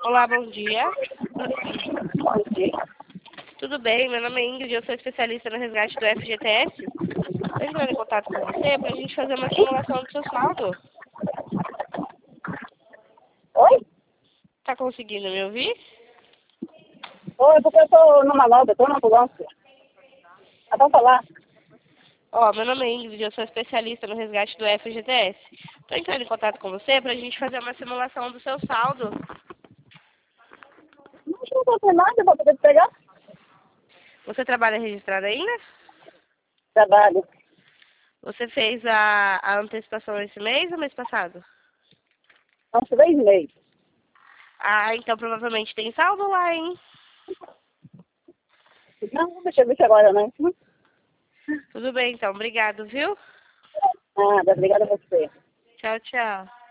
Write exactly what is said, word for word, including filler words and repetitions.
Olá, bom dia. Bom dia. Tudo bem? Meu nome é Ingrid, eu sou especialista no resgate do F G T S. Estou entrando em contato com você para a gente fazer uma simulação do seu saldo. Oi? Tá conseguindo me ouvir? Oi, porque eu tô numa loja, eu tô na ambulância. Ah, vamos falar. Ó, meu nome é Ingrid, eu sou especialista no resgate do F G T S. Estou entrando em contato com você para a gente fazer uma simulação do seu saldo. Mas não vou ter nada pra poder pegar. Você trabalha registrado ainda? Trabalho. Você fez a, a antecipação esse mês ou mês passado? São três meses. Ah, então provavelmente tem saldo lá, hein? Não, não deixa eu ver agora, não. Tudo bem, então. Obrigado, viu? Nada, obrigada a você. Tchau, tchau.